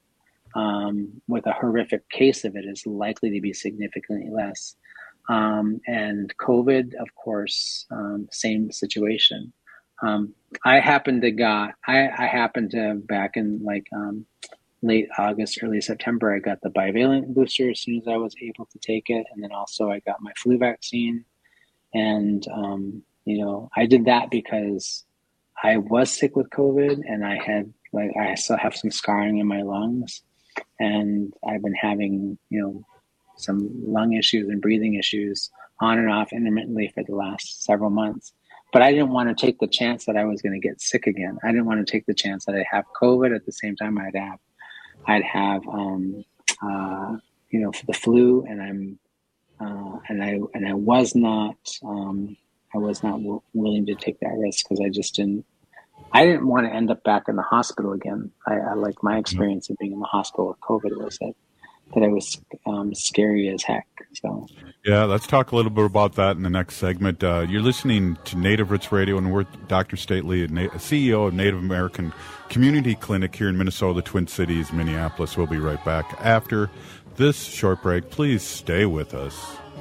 um, with a horrific case of it, is likely to be significantly less. Um, and COVID, of course, um, same situation. Um, I happened to got, I, I happened to back in like um, late August, early September, I got the bivalent booster as soon as I was able to take it. And then also I got my flu vaccine. And, um, you know, I did that because I was sick with COVID and I had, like, I still have some scarring in my lungs. And I've been having, you know, some lung issues and breathing issues on and off intermittently for the last several months. But I didn't want to take the chance that I was going to get sick again. I didn't want to take the chance that I'd have COVID at the same time I'd have, I'd have, um, uh, you know, the flu. And I'm, uh, and I, and I was not, um, I was not w- willing to take that risk because I just didn't. I didn't want to end up back in the hospital again. I, I like my experience of being in the hospital with COVID was that that it was um, scary as heck. So yeah, let's talk a little bit about that in the next segment. Uh, you're listening to Native Roots Radio, and we're Doctor Stately, C E O of Native American Community Clinic here in Minnesota, the Twin Cities, Minneapolis. We'll be right back after this short break. Please stay with us.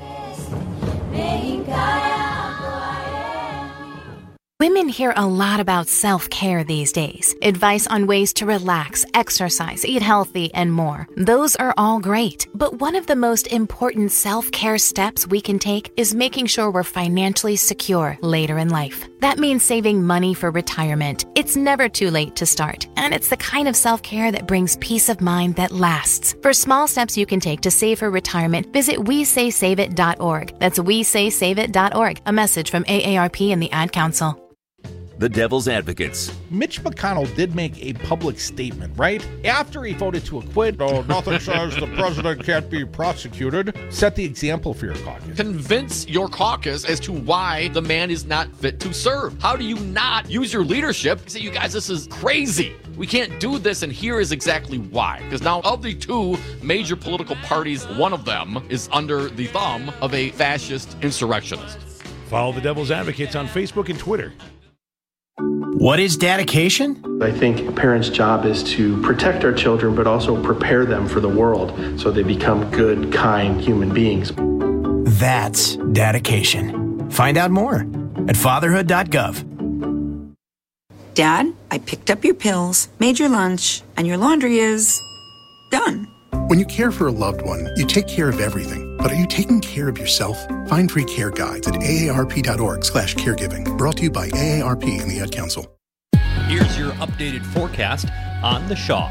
Women hear a lot about self-care these days. Advice on ways to relax, exercise, eat healthy, and more. Those are all great. But one of the most important self-care steps we can take is making sure we're financially secure later in life. That means saving money for retirement. It's never too late to start. And it's the kind of self-care that brings peace of mind that lasts. For small steps you can take to save for retirement, visit we say save it dot org. That's we say save it dot org. A message from A A R P and the Ad Council. The Devil's Advocates. Mitch McConnell did make a public statement, right? After he voted to acquit, oh, nothing says the president can't be prosecuted. Set the example for your caucus. Convince your caucus as to why the man is not fit to serve. How do you not use your leadership? Say, you guys, this is crazy. We can't do this, and here is exactly why. Because now, of the two major political parties, one of them is under the thumb of a fascist insurrectionist. Follow the Devil's Advocates on Facebook and Twitter. What is dedication? I think a parent's job is to protect our children, but also prepare them for the world so they become good, kind human beings. That's dedication. Find out more at fatherhood dot gov. Dad, I picked up your pills, made your lunch, and your laundry is done. When you care for a loved one, you take care of everything. But are you taking care of yourself? Find free care guides at A A R P dot org slash caregiving. Brought to you by A A R P and the Ad Council. Here's your updated forecast on the Shaw.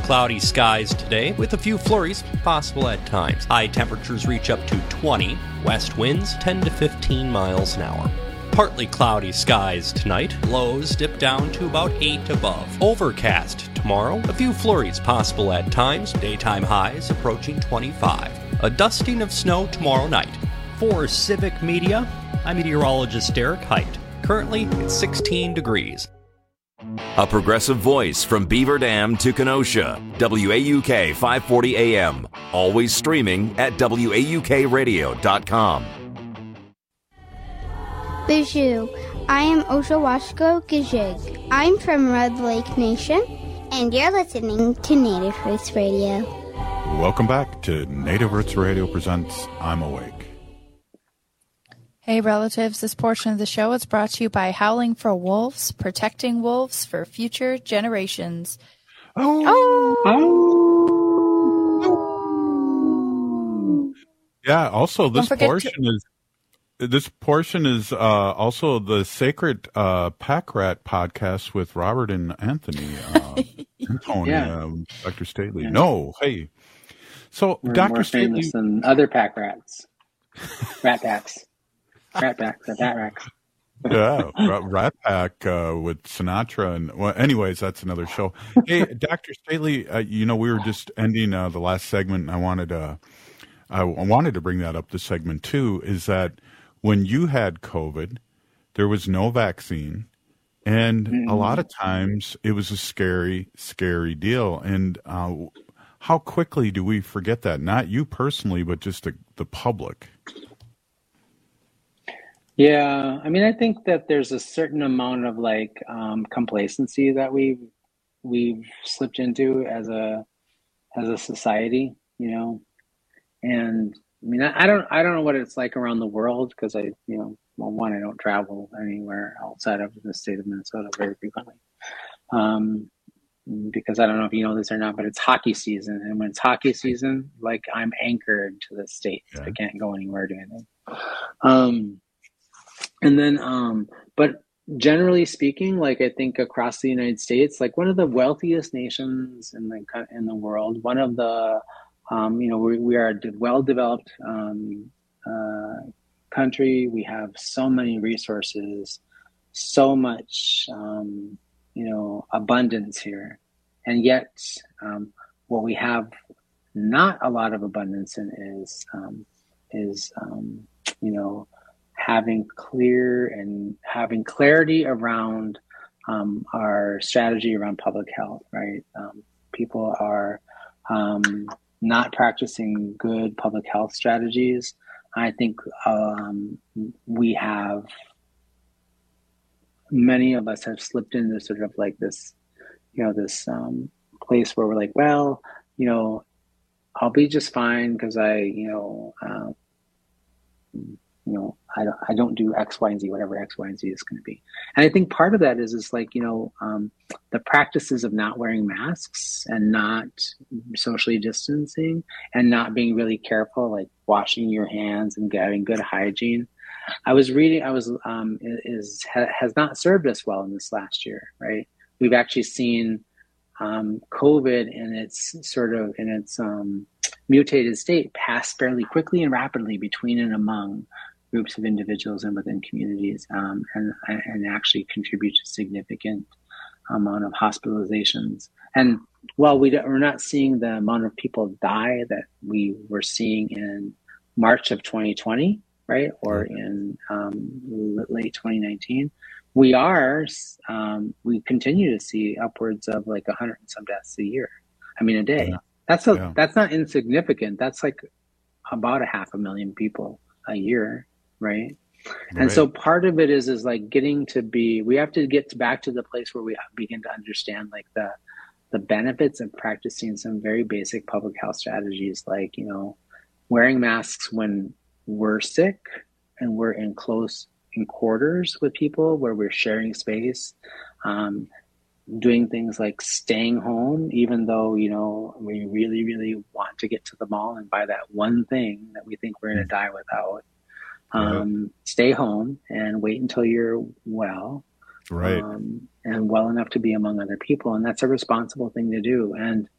cloudy skies today with a few flurries possible at times. High temperatures reach up to twenty. West winds ten to fifteen miles an hour. Partly cloudy skies tonight. Lows dip down to about eight above. Overcast tomorrow. A few flurries possible at times. Daytime highs approaching twenty-five. A dusting of snow tomorrow night. For Civic Media, I'm meteorologist Derek Height. Currently, it's sixteen degrees. A progressive voice from Beaver Dam to Kenosha. W A U K five forty A M. Always streaming at W A U K radio dot com. Bijou, I am Oshawashko Gajig. I'm from Red Lake Nation, and you're listening to Native Roots Radio. Welcome back to Native Roots Radio presents I'm Awake. Hey relatives, this portion of the show is brought to you by Howling for Wolves, protecting wolves for future generations. Oh. Oh. Yeah, also this portion to- is This portion is uh, also the Sacred uh, Pack Rat podcast with Robert and Anthony. Uh, Tony, Yeah. um, Doctor Stately. Yeah. No, hey. So, We're Doctor more Stately. famous than other pack rats. Rat packs. Rat packs. Rat rats. Yeah, Rat, Rat Pack uh, with Sinatra. And well, anyways, that's another show. Hey, Doctor Stately, uh, you know, we were just ending uh, the last segment, and I wanted to, I wanted to bring that up this segment too, is that when you had COVID, there was no vaccine, and mm-hmm. a lot of times it was a scary, scary deal. And uh, how quickly do we forget that? Not you personally, but just the, the public. Yeah, I mean, I think that there's a certain amount of like um, complacency that we we've slipped into as a as a society, you know, and. I mean, I don't, I don't know what it's like around the world because I, you know, well, one, I don't travel anywhere outside of the state of Minnesota very frequently, um, because I don't know if you know this or not, but it's hockey season, and when it's hockey season, like I'm anchored to the state. Yeah. I can't go anywhere to anything. Um, and then, um, but generally speaking, like I think across the United States, like one of the wealthiest nations in the in the world, one of the Um, you know, we, we are a well-developed um, uh, country. We have so many resources, so much, um, you know, abundance here. And yet um, what we have not a lot of abundance in is, um, is um, you know, having clear and having clarity around um, our strategy around public health, right? Um, people are... Um, not practicing good public health strategies. I think um, we have, many of us have slipped into sort of like this, you know, this um, place where we're like, well, you know, I'll be just fine because I, you know, uh, you know, I don't, I don't do X, Y, and Z, whatever X, Y, and Z is going to be. And I think part of that is, is like, you know, um, the practices of not wearing masks and not socially distancing and not being really careful, like washing your hands and getting good hygiene. I was reading, I was, um, is, has not served us well in this last year, right? We've actually seen um, COVID in its sort of, in its um, mutated state pass fairly quickly and rapidly between and among groups of individuals and within communities, um, and, and actually contribute to significant amount of hospitalizations. And while we we're not seeing the amount of people die that we were seeing in March of twenty twenty, right, or in um, late twenty nineteen, we are um, we continue to see upwards of like a hundred and some deaths a year. I mean, a day. Yeah. That's a yeah. that's not insignificant. That's like about a half a million people a year, right? And right. so part of it is is like getting to be. We have to get back to the place where we begin to understand like the the benefits of practicing some very basic public health strategies, like, you know, wearing masks when we're sick and we're in close in quarters with people where we're sharing space, um, doing things like staying home, even though, you know, we really, really want to get to the mall and buy that one thing that we think we're going to die without. Um, right. Stay home and wait until you're well. Right. Um, and well enough to be among other people. And that's a responsible thing to do. And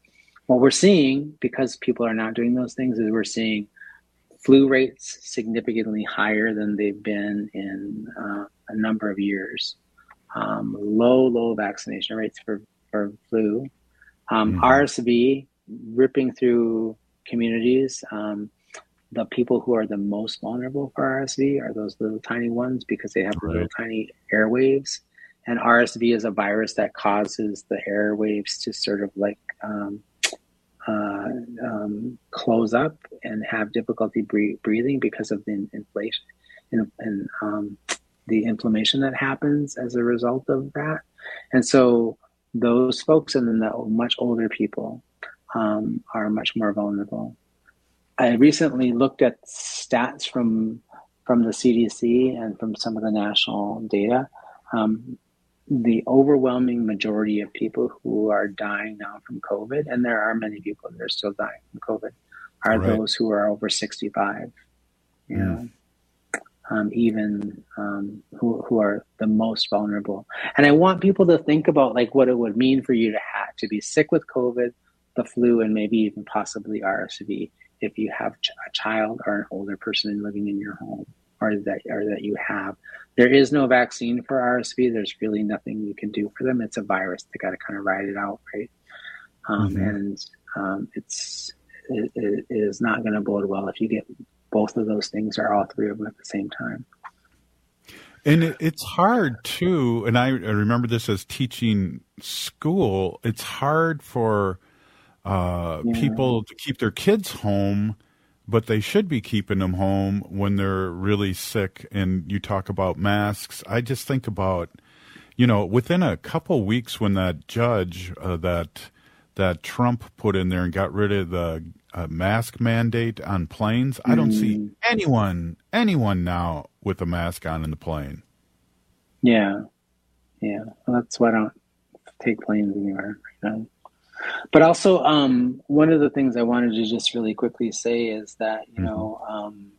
what we're seeing, because people are not doing those things, is we're seeing flu rates significantly higher than they've been in uh, a number of years. Um, low, low vaccination rates for, for flu. Um, mm-hmm. R S V ripping through communities. Um, the people who are the most vulnerable for R S V are those little tiny ones, because they have right. little tiny airwaves. And R S V is a virus that causes the airwaves to sort of like um, uh, um, close up and have difficulty bre- breathing because of the inflation and, and um, the inflammation that happens as a result of that. And so those folks and then the much older people um, are much more vulnerable. I recently looked at stats from from the C D C and from some of the national data. Um, the overwhelming majority of people who are dying now from COVID, and there are many people that are still dying from COVID, are right. those who are over sixty-five. You mm. know, um, even um, who who are the most vulnerable. And I want people to think about like what it would mean for you to have to be sick with COVID, the flu, and maybe even possibly R S V if you have a child or an older person living in your home, or that or that you have. There is no vaccine for R S V. There's really nothing you can do for them. It's a virus. They got to kind of ride it out, right? Um, mm-hmm. And um, it's it, it is not going to bode well if you get both of those things or all three of them at the same time. And it, it's hard too. And I, I remember this as teaching school. It's hard for uh, yeah. people to keep their kids home, but they should be keeping them home when they're really sick. And you talk about masks. I just think about, you know, within a couple weeks when that judge uh, that that Trump put in there and got rid of the uh, mask mandate on planes, I don't mm. see anyone, anyone now with a mask on in the plane. Yeah. Yeah. Well, that's why I don't take planes anywhere right now. But also, um, one of the things I wanted to just really quickly say is that, you mm-hmm. know, um,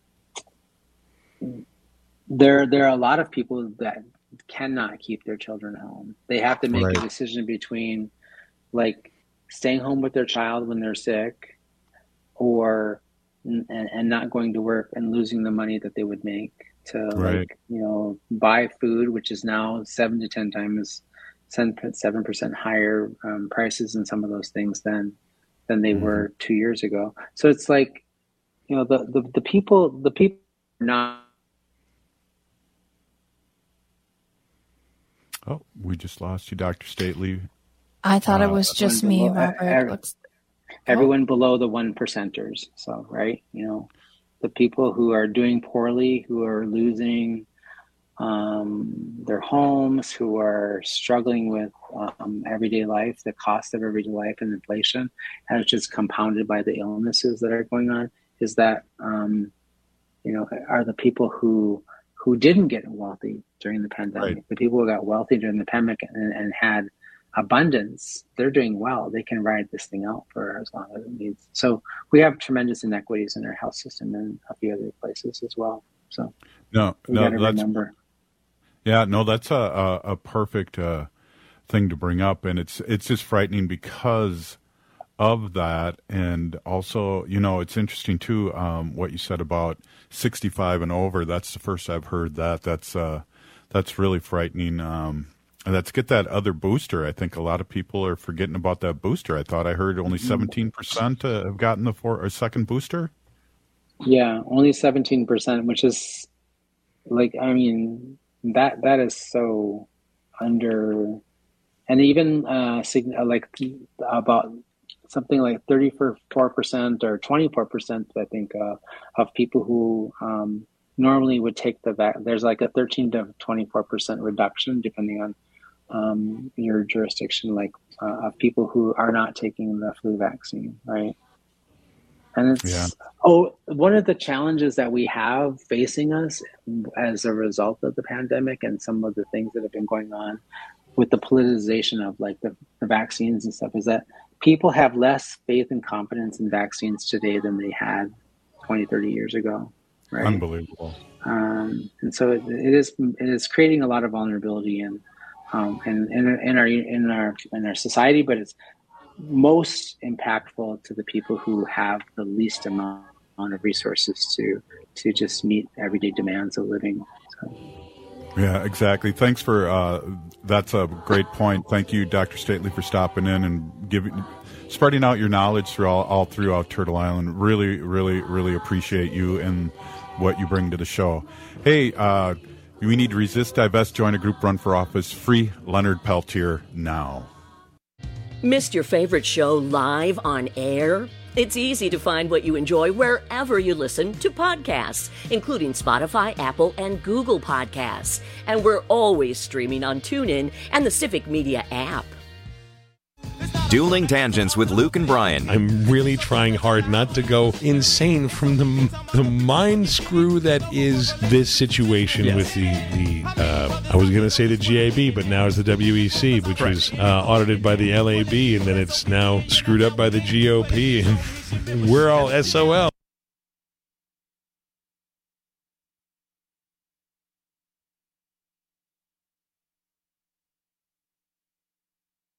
there there are a lot of people that cannot keep their children home. They have to make right. a decision between, like, staying home with their child when they're sick, or and, and not going to work and losing the money that they would make to, right. like, you know, buy food, which is now seven to ten times. seven percent higher um, prices in some of those things than than they mm-hmm. were two years ago. So it's like, you know, the, the, the people, the people are not. Oh, we just lost you, Doctor Stately. I thought uh, it was just me, below, Robert. Every, Looks... Everyone oh. below the one percenters. So, right, you know, the people who are doing poorly, who are losing um, their homes, who are struggling with um, everyday life, the cost of everyday life and inflation, and it's just compounded by the illnesses that are going on, is that, um, you know, are the people who who didn't get wealthy during the pandemic. Right. The people who got wealthy during the pandemic and, and had abundance, they're doing well. They can ride this thing out for as long as it needs. So we have tremendous inequities in our health system and a few other places as well. So no, we no, got to that's, remember. Yeah, no, that's a, a, a perfect uh, thing to bring up. And it's, it's just frightening because of that. And also, you know, it's interesting too, um, what you said about sixty-five and over. That's the first I've heard that. That's, uh, that's really frightening. Um, and let's get that other booster. I think a lot of people are forgetting about that booster. I thought I heard only seventeen percent uh, have gotten the four, or second booster. Yeah, only seventeen percent, which is like, I mean, that that is so under, and even uh, like about something like thirty-four percent or twenty-four percent, I think, uh, of people who um, normally would take the vac. There's like a thirteen to twenty-four percent reduction depending on um, your jurisdiction, like uh, of people who are not taking the flu vaccine, right? And it's, yeah. oh, one of the challenges that we have facing us as a result of the pandemic and some of the things that have been going on with the politicization of like the, the vaccines and stuff is that people have less faith and confidence in vaccines today than they had twenty, thirty years ago. Right? Unbelievable. Um, and so it, it is it is creating a lot of vulnerability in um, in, in in our in our in our society, but it's most impactful to the people who have the least amount of resources to to just meet everyday demands of living. So. Yeah, exactly. Thanks for uh, that's a great point. Thank you, Doctor Stately, for stopping in and giving, spreading out your knowledge through all, all throughout Turtle Island. Really, really, really appreciate you and what you bring to the show. Hey, uh, we need to resist, divest, join a group, run for office. Free Leonard Peltier now. Missed your favorite show live on air? It's easy to find what you enjoy wherever you listen to podcasts, including Spotify, Apple, and Google Podcasts. And we're always streaming on TuneIn and the Civic Media app. Dueling Tangents with Luke and Brian. I'm really trying hard not to go insane from the the mind screw that is this situation yes. with the, the uh, I was going to say the G A B, but now it's the W E C, which right. was uh, audited by the L A B, and then it's now screwed up by the G O P, and we're all S O L.